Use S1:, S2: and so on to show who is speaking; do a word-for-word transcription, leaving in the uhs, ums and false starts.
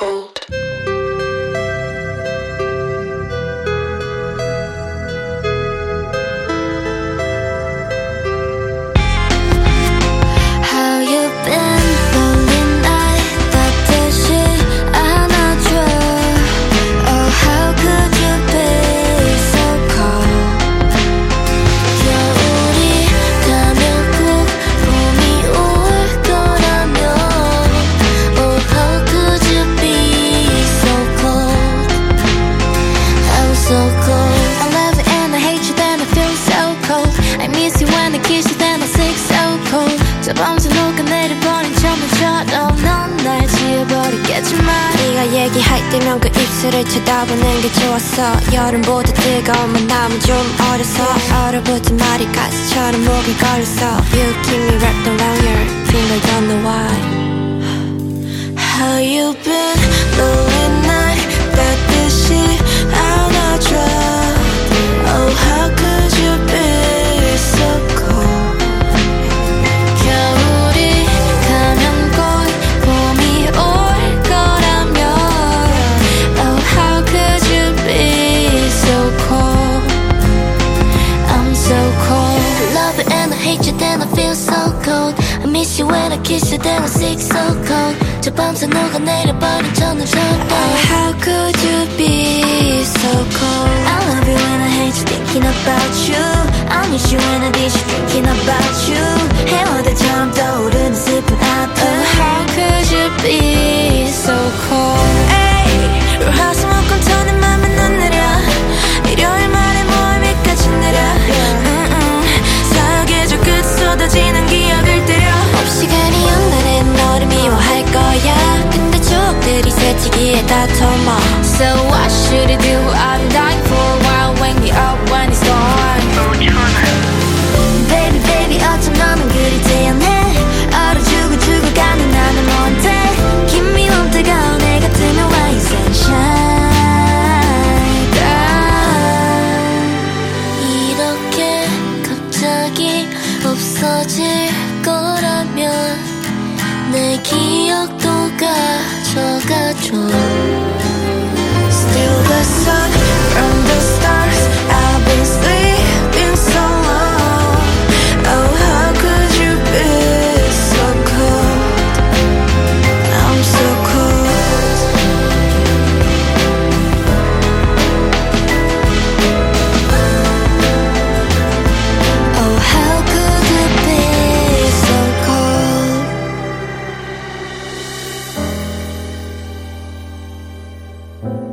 S1: cold.
S2: How you been? Lonely night 따뜻이 안아줘. Oh, how could you be so cold? 겨울이 가면 꼭 봄이 올 거라면. Oh, how could you be so cold? I'm so cold. I love you and I hate you, then I feel so cold. I miss you when I kiss you, then I sick so cold. 저 밤새 녹아내려버린 천물처럼 넌 날 지워버리겠지만 네가 얘기할 때면 그 입술을 쳐다보는 게 좋았어. 여름보다 뜨거운 나무 좀 어려서 얼어붙은 말이 가시처럼 목에 걸렸어. You keep me wrapped around your finger, don't know why. How you been? Lonely night 따뜻이 안아줘. Oh, how could you be so cold? 겨울이 가면 곧 봄이 올 거라면. Oh, how could you be so cold? I'm so cold. I love you and I hate you, then I feel so cold. I miss you when I kiss you, then I sick so cold. 저 밤새 녹아내려버린 천우처럼. Oh, how could you be so cold? I love you when I hate you, thinking about you. I miss you when I miss you, thinking about you. 해와들처럼 떠오르는 슬픈 아픔. Oh, how could you be so cold? Ay, 화수목금 터는 맘에 눈 내려. 일요일 말에 모임이까지 내려. mm-mm. 사계절 끝 쏟아지는 기억을 때려. 시간이 연날엔 너를 미워할 거야. 근데 추억들이 새치기에 다퉈머. So what should I do? I'm dying for a while. Wake me up when it's dawn. Baby baby 어쩜 너는 그리 태연해. 얼어 죽어 죽어가는 나는 뭔데. Keep me warm 뜨거운 해 같으면 why you sunshine girl. 이렇게 갑자기 없어질 거라면 내 기억도 가져가줘. Still the sun from the stars. I've been sleeping so long. Oh, how could you be so cold? I'm so cold. Oh, how could you be so cold?